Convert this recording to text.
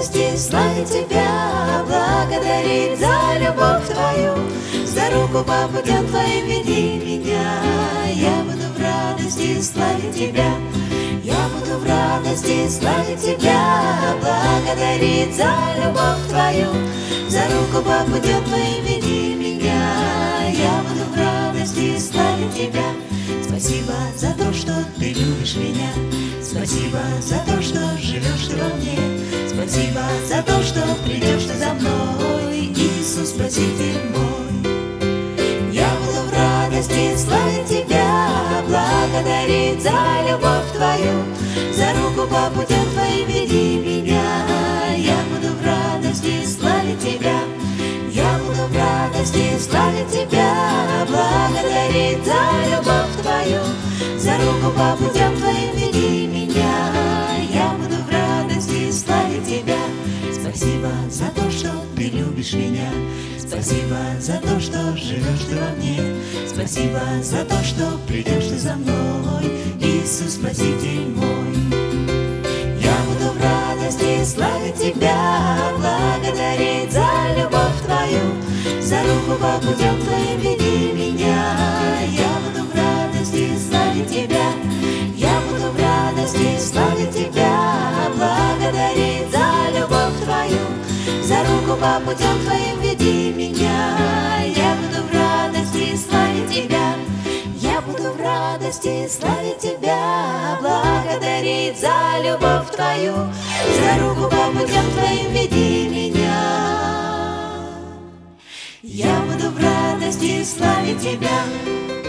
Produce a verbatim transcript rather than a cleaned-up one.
радости славить Тебя, благодарить за любовь Твою, за руку по путям Твоим веди меня. Я буду в радости славить Тебя, я буду в радости славить Тебя, благодарить за любовь Твою, за руку по путям Твоим веди меня. Я буду в радости славить Тебя. Спасибо за то, что Ты любишь меня, спасибо за то, что живешь Ты во мне, спасибо за то, что придешь Ты за мной, Иисус, Спаситель мой. Я буду в радости славить Тебя, благодарить за любовь Твою, за руку по путям Твоим веди меня. Я буду в радости славить Тебя, я буду в радости славить Тебя, благодарить за любовь Твою, за руку по путям Твоим веди меня. Я буду в радости славить Тебя. Спасибо за то, что Ты любишь меня, спасибо за то, что живешь Ты во мне, спасибо за то, что придешь Ты за мной, Иисус, Спаситель мой. Я буду в радости славить Тебя, благодарить за любовь Твою, за руку по путям Твоим веди меня. Я буду в радости славить Тебя, я буду в радости славить Тебя, благодарить за любовь Твою, за руку по путям Твоим веди меня. Я буду в радости славить Тебя, я буду в радости славить Тебя, благодарить за любовь Твою, за руку по путям Твоим веди меня. Я буду в радости славить Тебя.